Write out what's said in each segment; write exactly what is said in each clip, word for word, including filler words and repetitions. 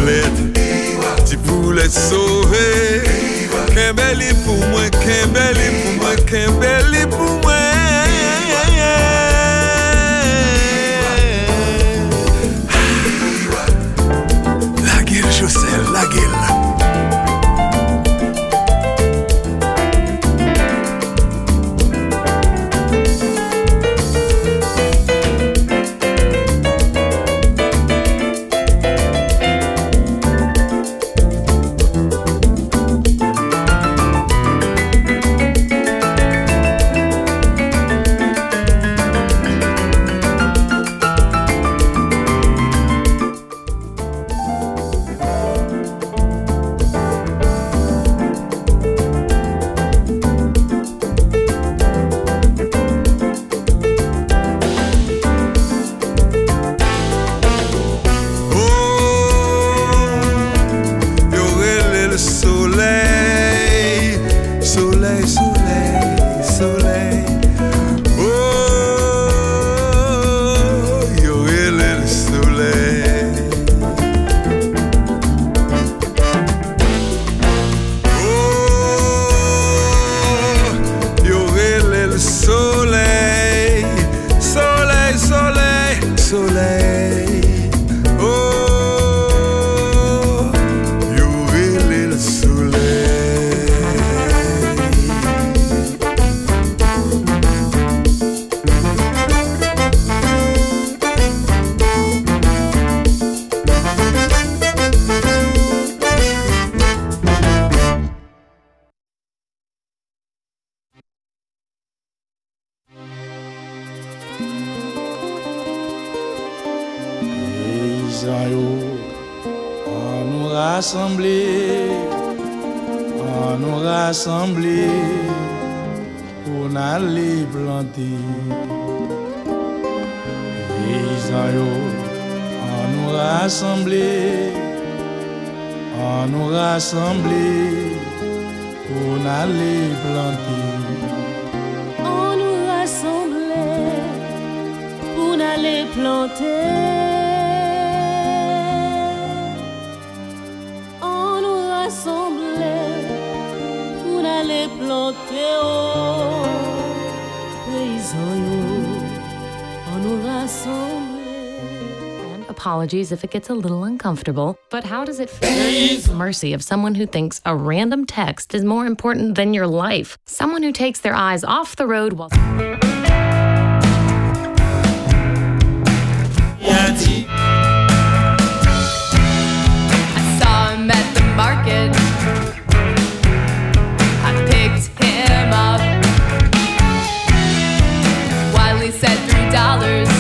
poulette, petit poulet sauvé. Kembeli pour moi, Kembeli pour moi, Kembeli pour moi. La gueule, Joselle, la gueule. Rassembler, on nous rassembler pour aller planter. Paysans yo, on nous rassembler, on nous rassembler pour aller planter. On nous rassembler pour aller planter. And apologies if it gets a little uncomfortable, but how does it feel? Mercy of someone who thinks a random text is more important than your life. Someone who takes their eyes off the road while... I saw him at the market. Said three dollars.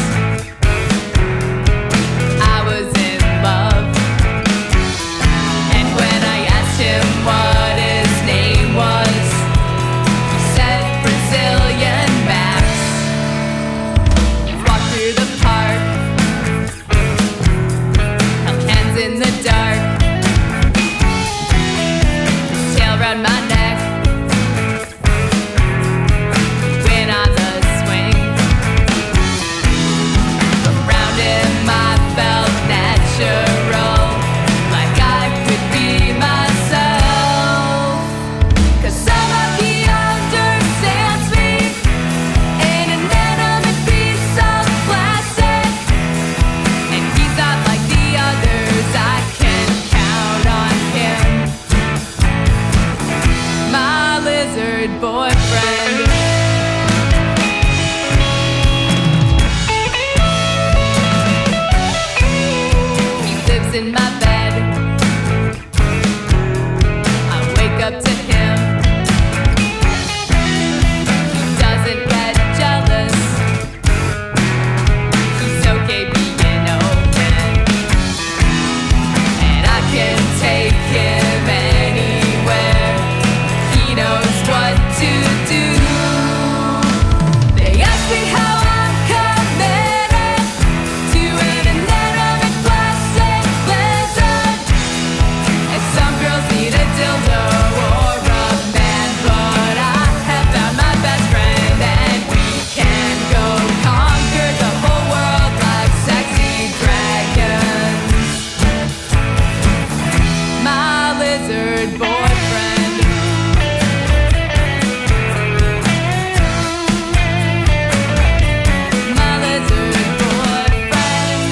I was in love, and when I asked him what his name was, he said Brazilian Max. Walked through the park, held hands in the dark, tail around my neck. In my bed, I wake up to him. He doesn't get jealous. He's okay being open, and I can take him anywhere. He knows what to do. They ask me how I'm committed to an inanimate plastic. Let's third boyfriend. Mother's third boyfriend.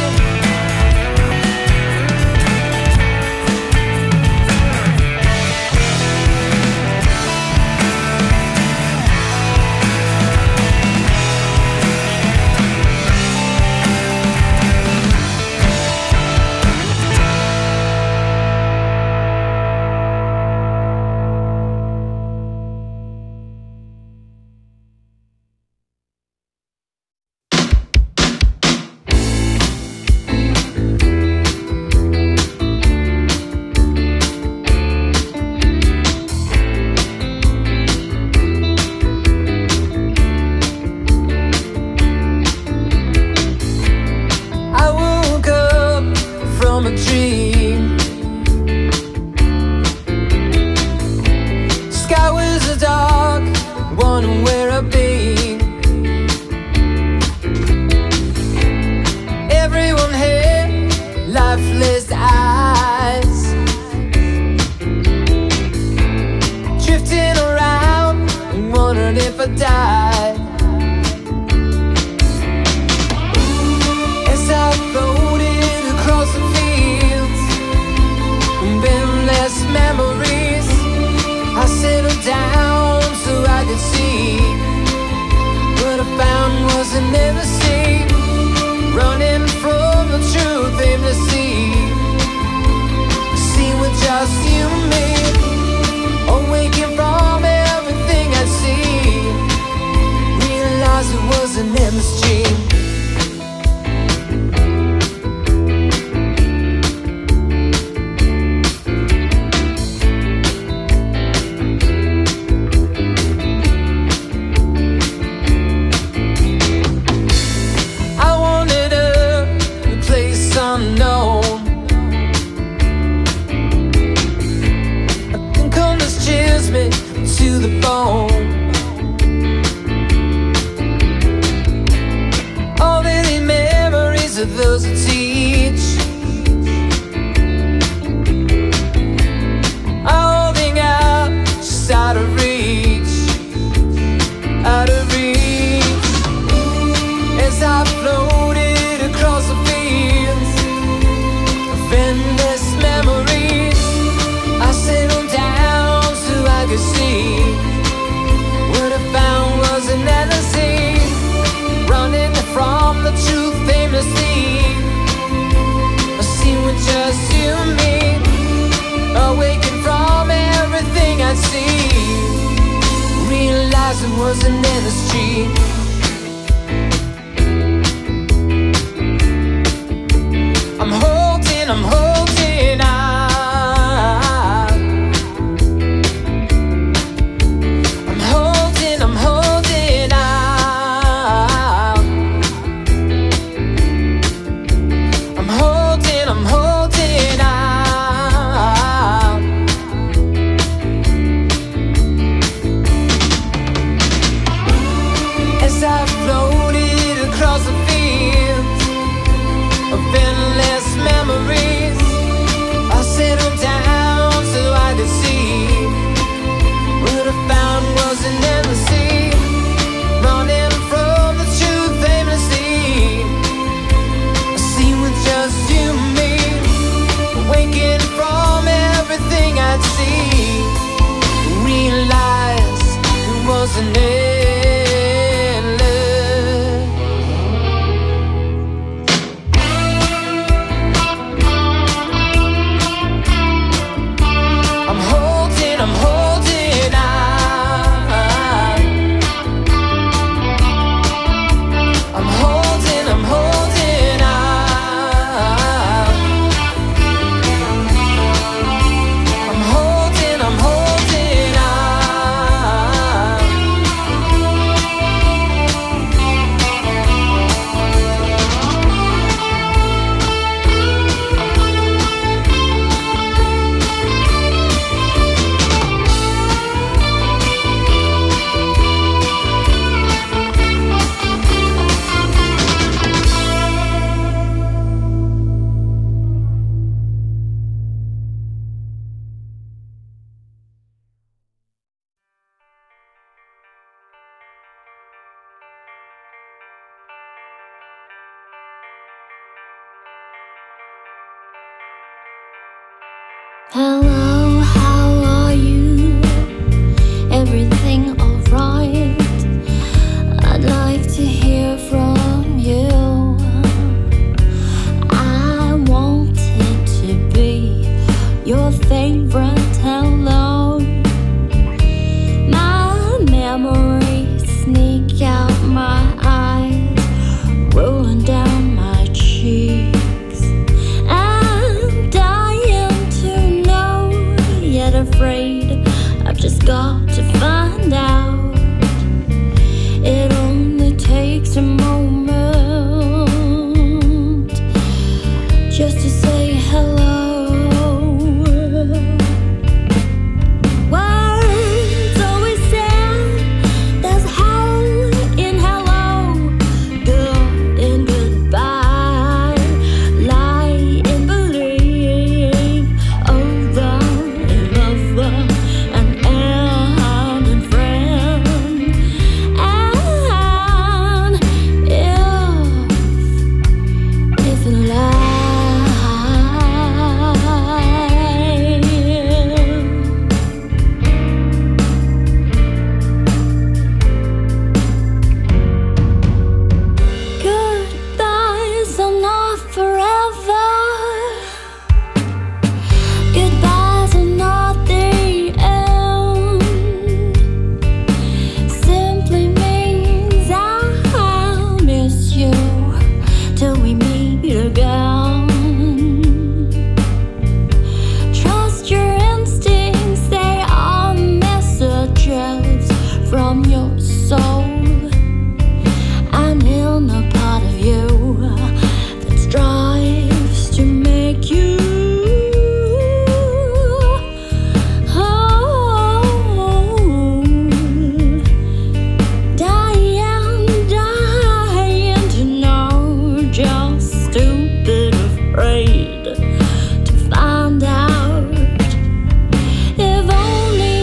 I woke up from a dream. Sky was dark, wondering where I've been. Everyone had lifeless eyes, drifting around, wondering if I died. As I floated across the fields, endless memories, I settled down so I could see. What I found was an embassy, running from the truth aimlessly. See with just you and me, awaking from everything I see. Realized it was an endless dream. I wanted a place unknown. I think this chills me to the bone. All the memories of those who teach, holding out just out of reach, out of reach. As I floated across the fields of endless memories, I settled down so I could see. What I found was an endlessly, running from the truth aimlessly. I see with just you and me, awaken from everything I see. Realized it was an endless dream. I'm holding, I'm holding on. I'm holding, I'm holding on. I'm holding, I'm holding on. As I floated across the fields of endless memories, I settled down so I could see. What I found was an embassy, running from the truth aimlessly. I see with just you and me, awaking from everything I'd see. Realize it wasn't endless. I'm holding, I'm holding on. I'm holding, I'm holding on. I'm holding, I'm holding on. Hello, how are you? Everything alright? I'd like to hear from you. I wanted to be your favorite hello. My memories sneak out my eyes, rolling down my cheeks. I'm dying to know, yet afraid I've just got to find out. It only takes a moment just to say hello. Words always sound, there's hell in hello. Good in goodbye, lie in believe. Over in lover and end in friend. And if, if in life. Goodbyes are not forever. Goodbyes are not the end. Simply means I'll miss you till we meet again. Trust your instincts, they are messages from your soul. And in a part of you that strives to make you whole. Dying, dying to know, just stupid afraid to find out. If only,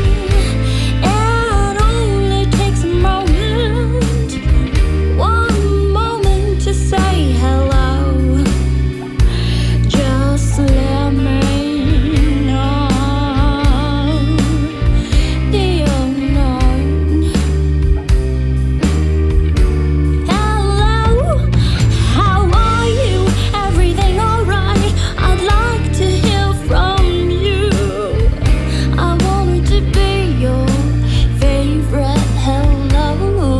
it only takes a moment, one moment to say hello. Just let me know the unknown. Hello, how are you? Everything alright? I'd like to hear from you. I wanted to be your favorite hello.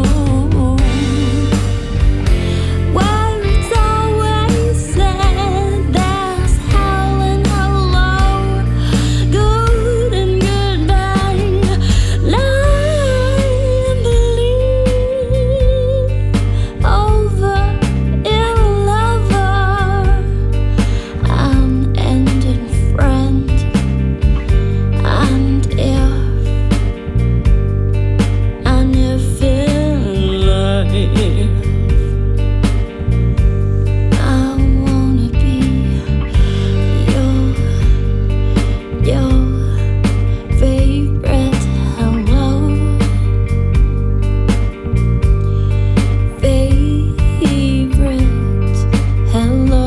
Words always said there's hell in hello. Good and goodbye, lie and believe. Over in lover and ending friend. And if, and if in life I wanna be your, your favorite hello. Favorite hello.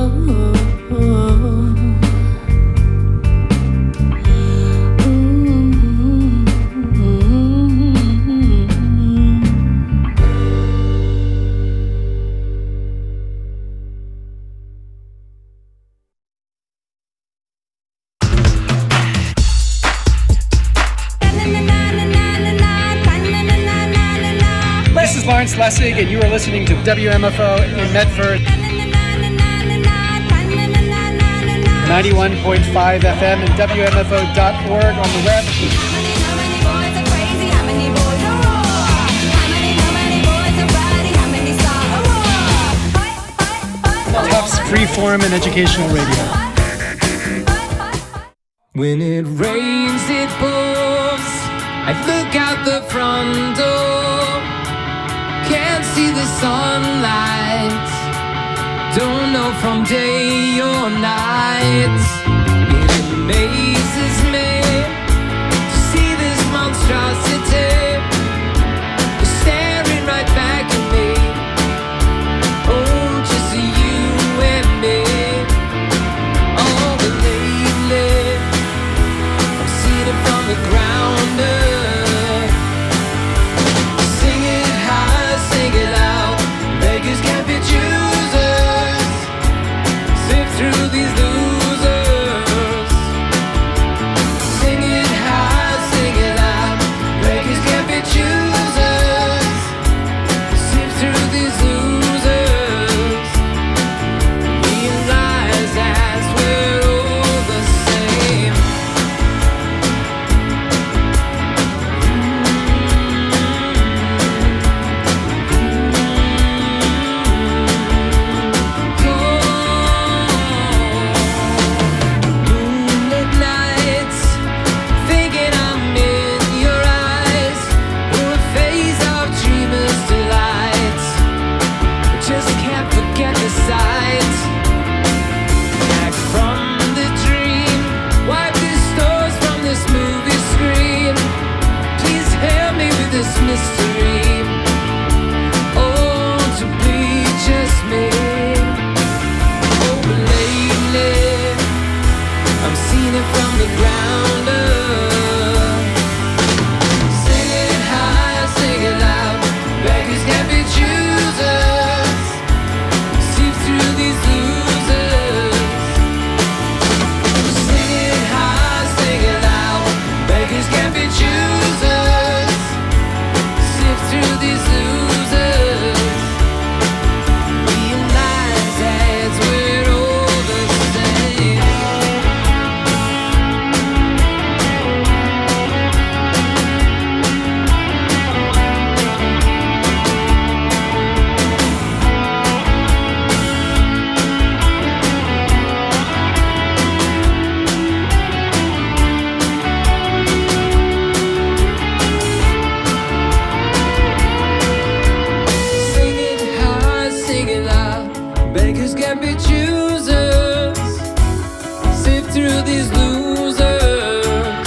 This is Lawrence Lessig, and you are listening to W M F O in Medford, ninety-one point five F M and W M F O dot org on the web. Tufts Freeform and Educational Radio. When it rains, it pours. I look out the front door. Can't see the sunlight. Don't know from day or night. It amazes me to see this monstrosity staring right back at me. Oh, just you and me. Oh, but lately through these losers.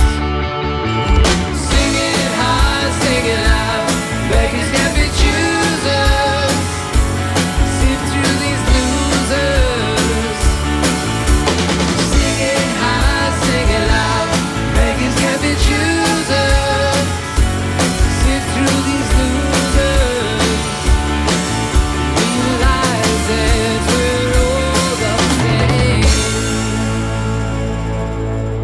Sing it high, sing it loud. Beggars can't be choosers. Sift through these losers. Sing it high, sing it loud. Beggars can't be choosers. Sift through these losers. Realize that we're all the same.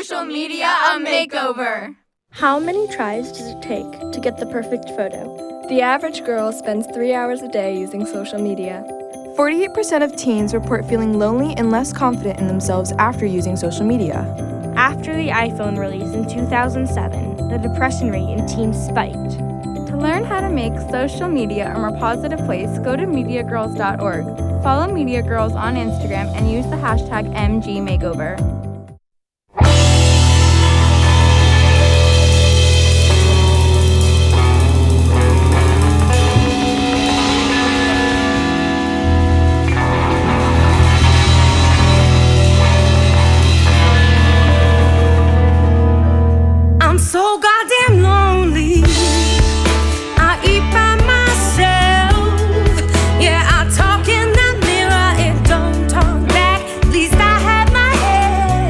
social media a makeover. How many tries does it take to get the perfect photo? The average girl spends three hours a day using social media. forty-eight percent of teens report feeling lonely and less confident in themselves after using social media. After the iPhone release in two thousand seven, the depression rate in teens spiked. To learn how to make social media a more positive place, go to media girls dot org. Follow Media Girls on Instagram and use the hashtag M G Makeover. I'm so goddamn lonely. I eat by myself. Yeah, I talk in the mirror. It don't talk back. At least I had my head.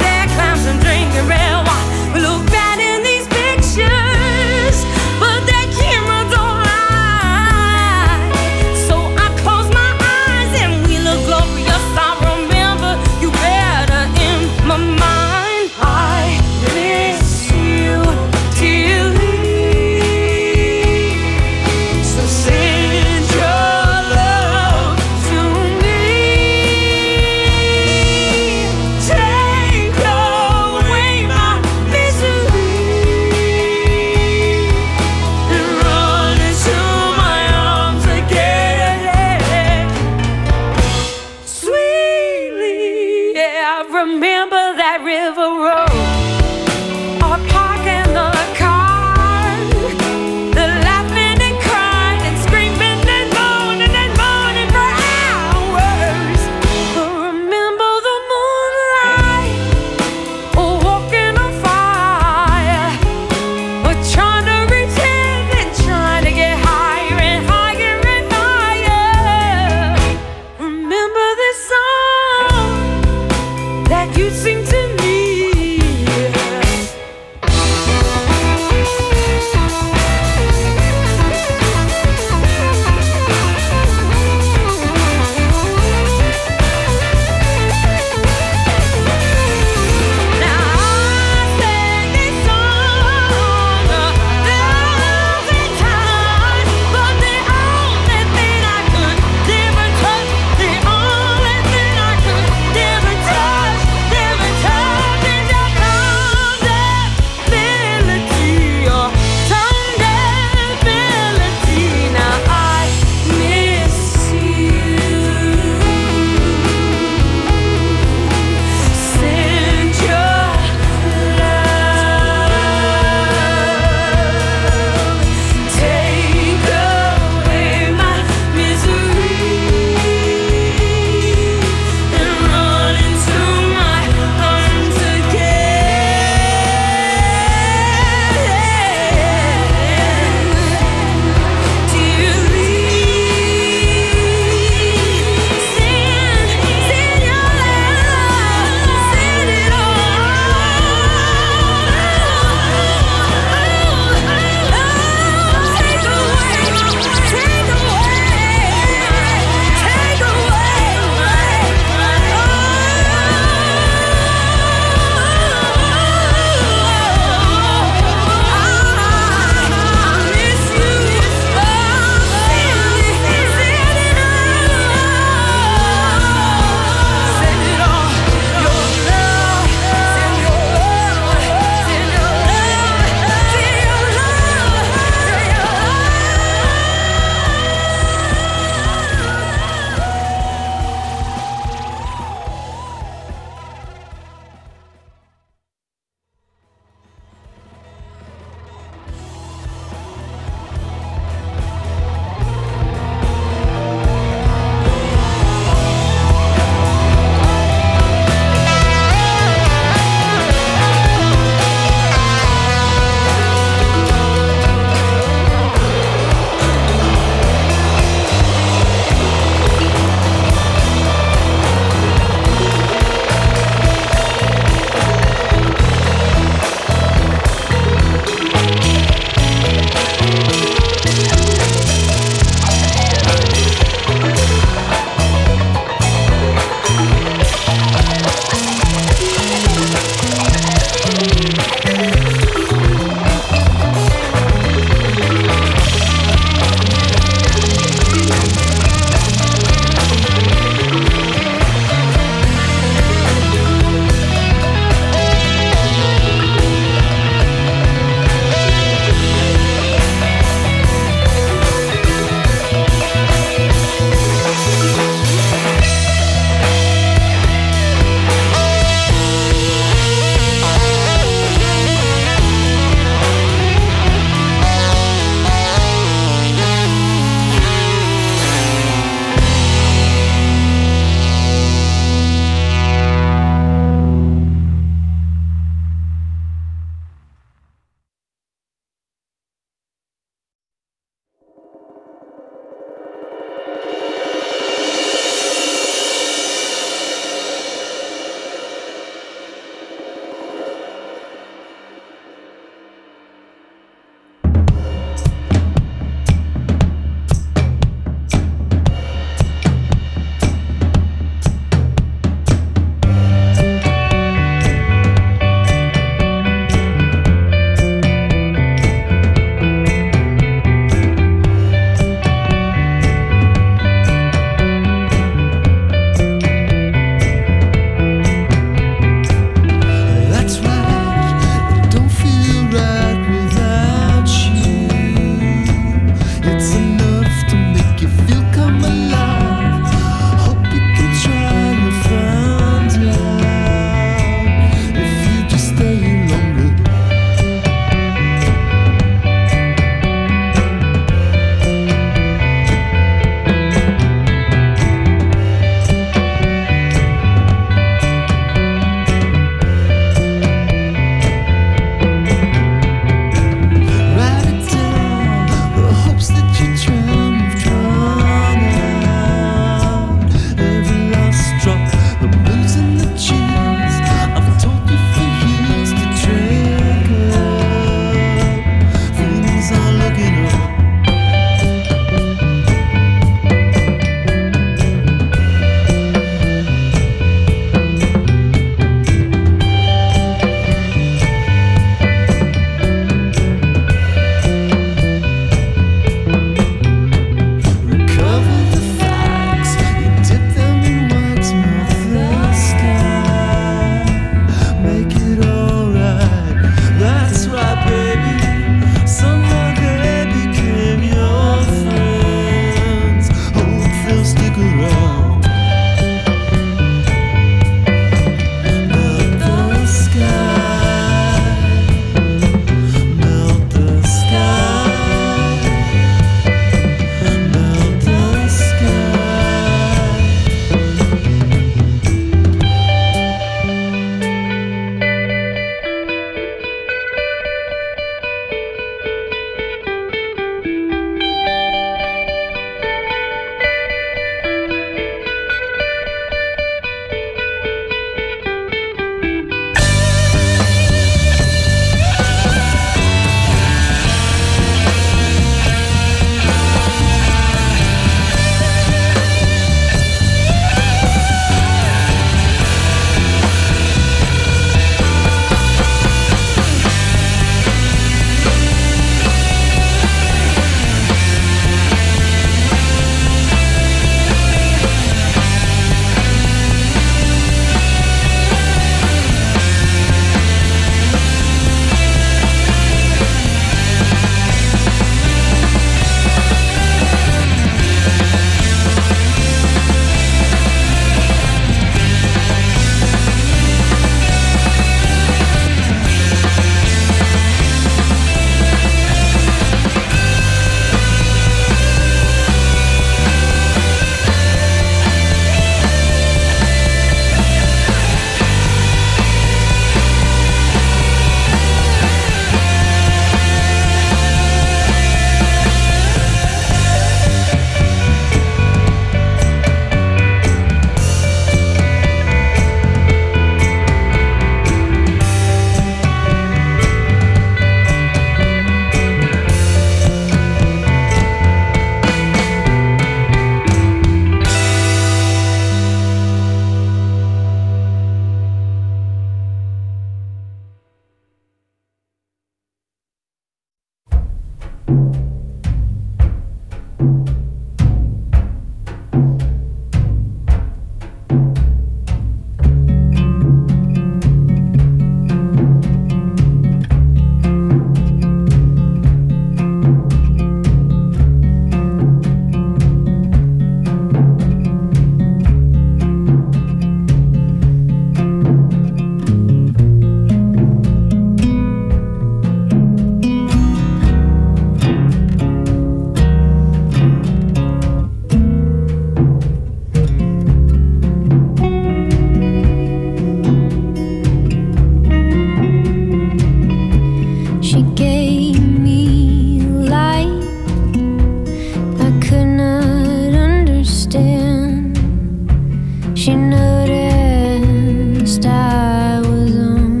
She noticed I was on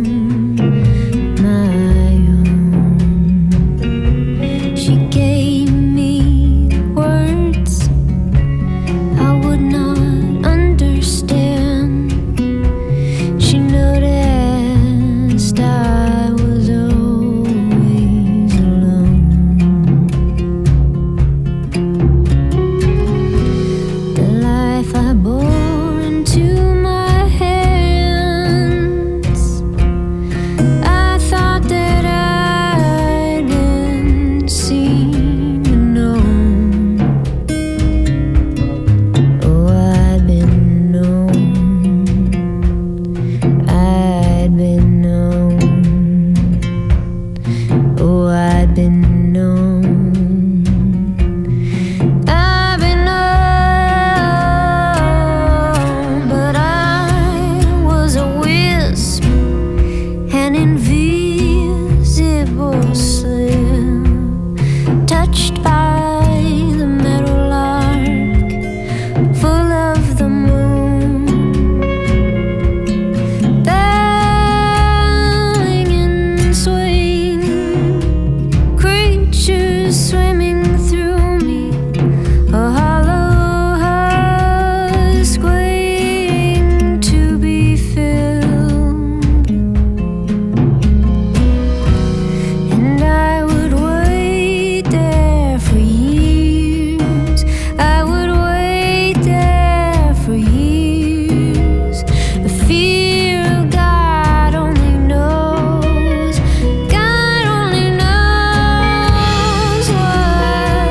my own. She gave me words I would not understand. She noticed I was always alone. The life I bore into my hands, I thought that I'd been seen and known. Oh, I'd been known. I'd been known. Oh, I'd been known. I've been known, but I was a wisp, an invisible slip, touched by the metal arc, full of the moon, bowing and swaying, creatures swimming through me, a hollow husk waiting to be filled. And I would wait there for years. I would wait there for years. The fear of God only knows. God only knows why.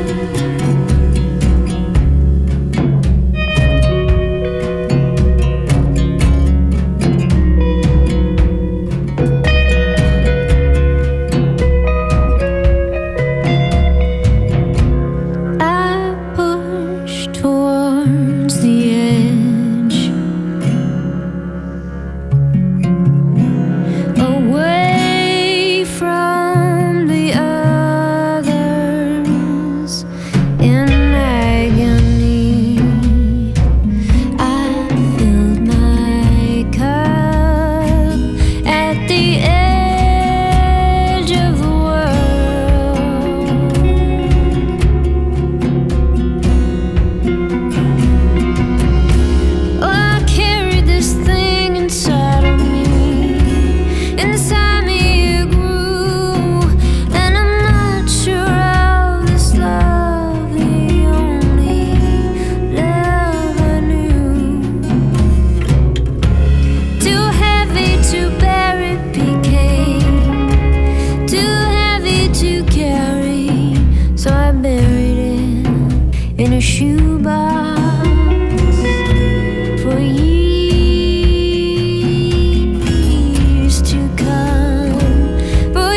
I pushed towards the edge, away from the others in agony. I filled my cup at the edge of the world. Oh, I carried this thing inside of me. Inside me it grew, and I'm not sure how this love, the only love I knew, too heavy to bear it became, too heavy to carry, so I buried it in a shoebox for years to come, for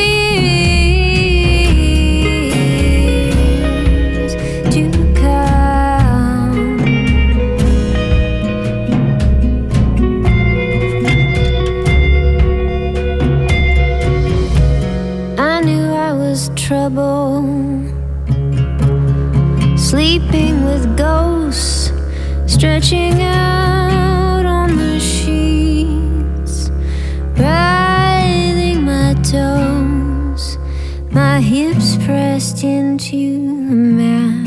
years to come. I knew I was trouble, sleeping with ghosts, stretching out on the sheets, writhing my toes, my hips pressed into the mat.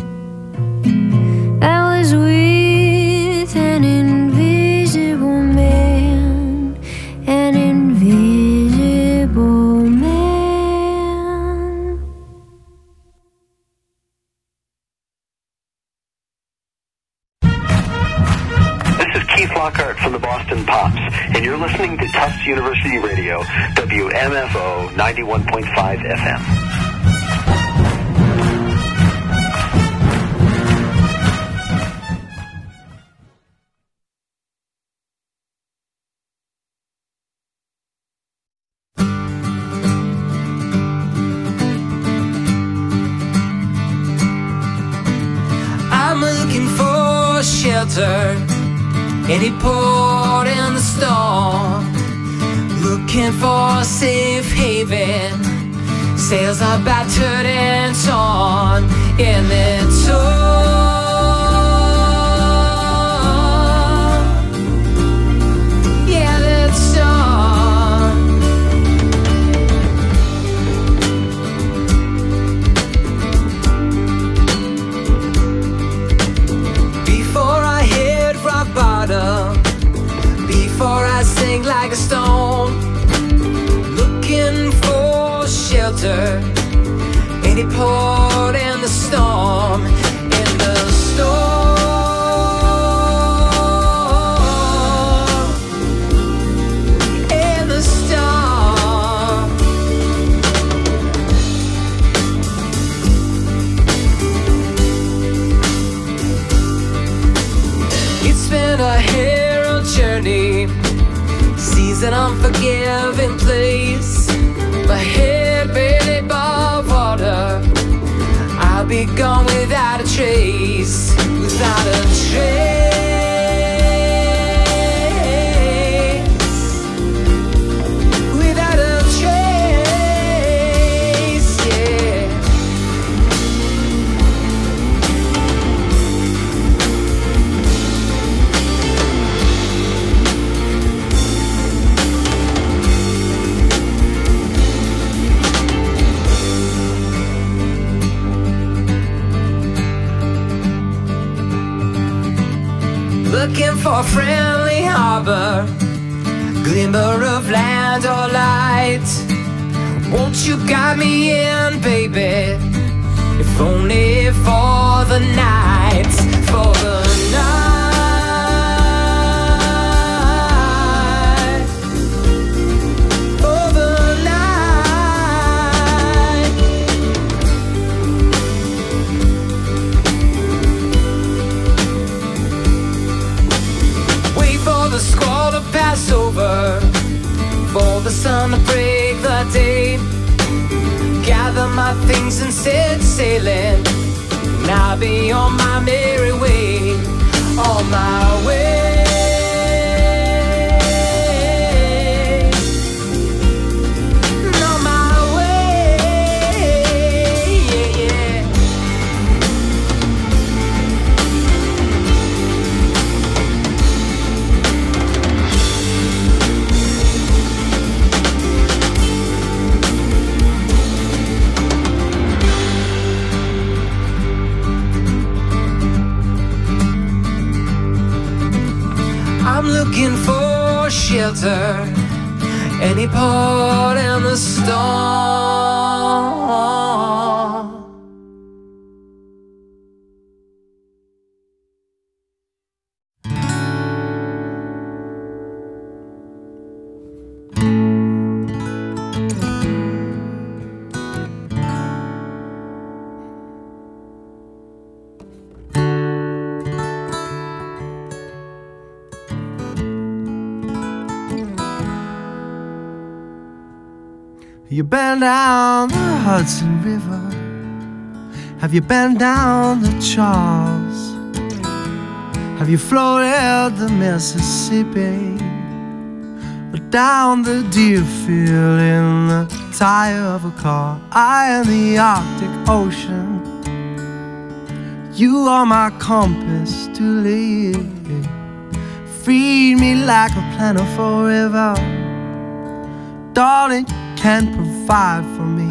I was with an invisible man, an invisible man. This is Keith Lockhart from the Boston Pops, and you're listening to Tufts University Radio, W M F O ninety-one point five F M. I'm looking for shelter, any port in the storm. Looking for a safe haven, sails are battered and torn, and then torn. shelter. Any port in the storm, in the storm, in the storm. It's been a hero journey, seas an unforgiving place. My head barely above water, I'll be gone without a trace, without a trace, without a trace, yeah. Looking for a friendly harbor, glimmer of land or light. Won't you guide me in, baby? If only for the night, for the night, for the night. Wait for the squall to pass over, for the sun to break the day. Gather my things and set sailing, and I'll be on my merry way, on my way, on my way, yeah, yeah. I'm looking for shelter, any port in the storm. You been down the Hudson River? Have you been down the Charles? Have you floated the Mississippi? Or down the Deerfield in the tire of a car? I am the Arctic Ocean, you are my compass to live. Feed me like a plentiful river, darling, can provide for me.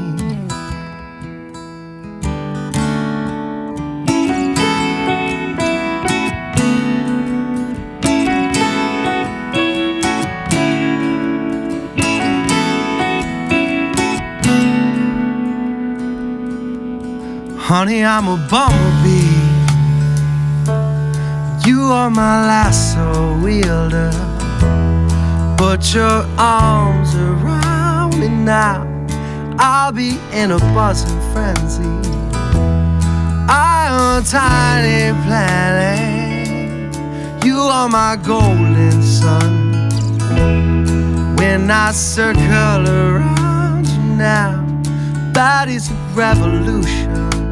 Honey, I'm a bumblebee, you are my lasso wielder. Put your arms around me now, I'll be in a buzzing frenzy. I am a tiny planet, you are my golden sun. When I circle around you now, that is a revolution.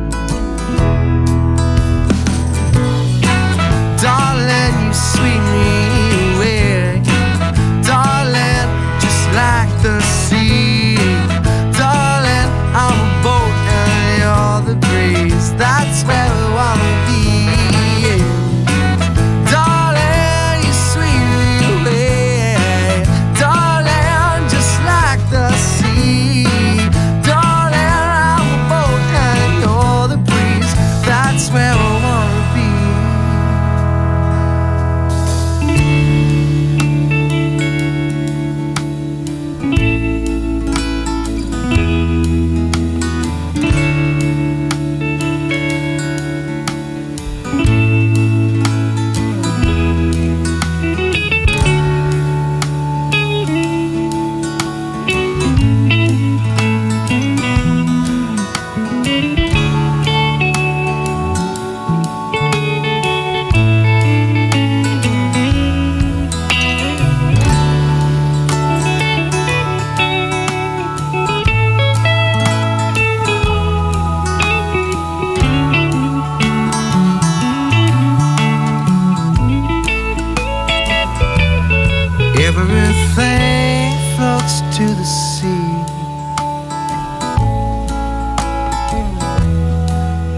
Darling, you sweep me away, darling, just like the sea. Darling, I'm a boat and you're the breeze, that's where we wanna be. Darling, you sweep me away, darling, just like the sea. Darling, I'm a boat and you're the breeze, that's where we wanna be.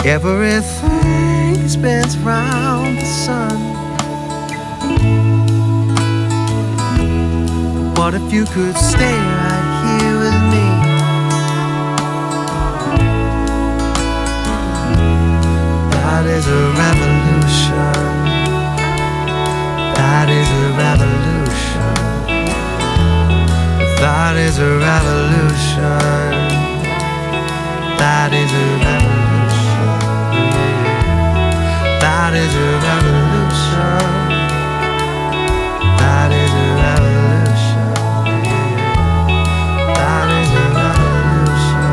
Everything spins round the sun. What if you could stay right here with me? That is a revolution. That is a revolution. That is a revolution. That is a revolution. That is a revolution. That is a revolution. That is a revolution.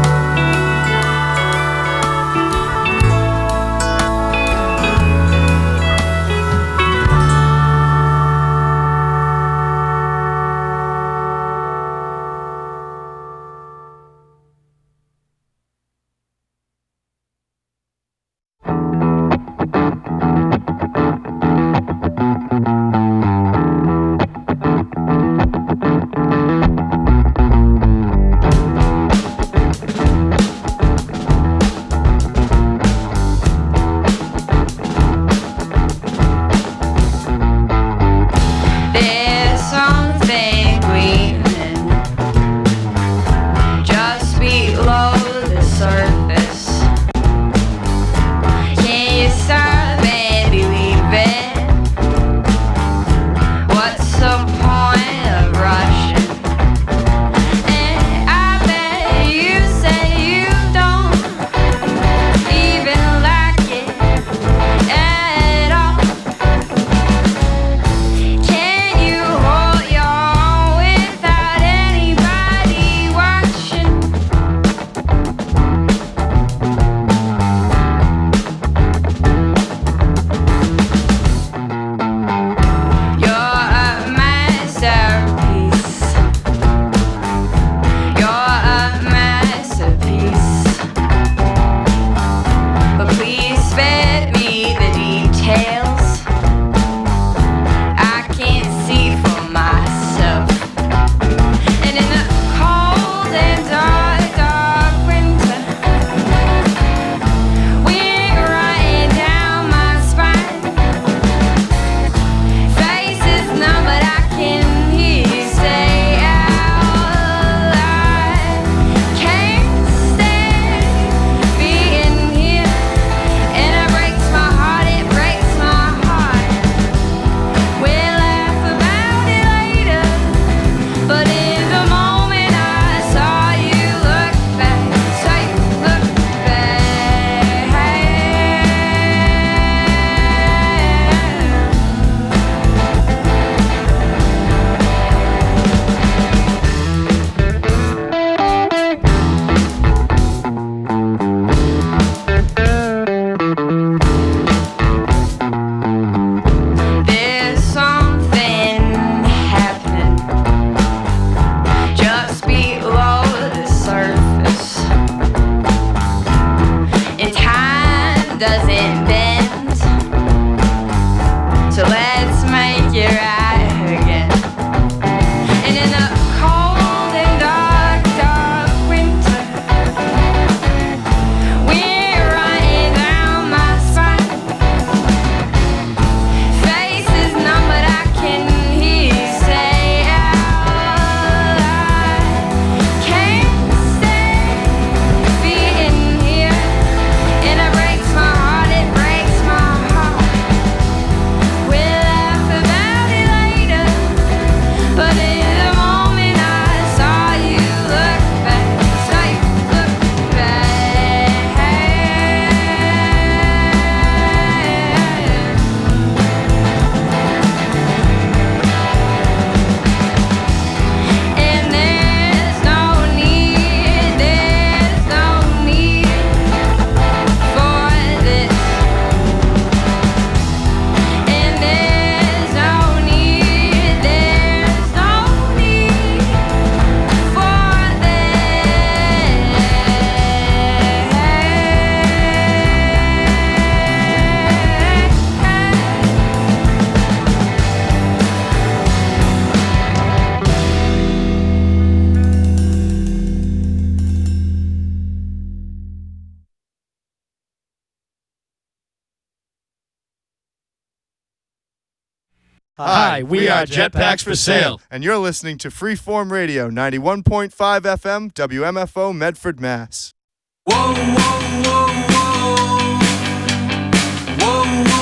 Hi, we are Jetpacks for Sale. And you're listening to Freeform Radio, ninety-one point five F M, W M F O, Medford, Mass. Whoa, whoa, whoa, whoa. Whoa, whoa.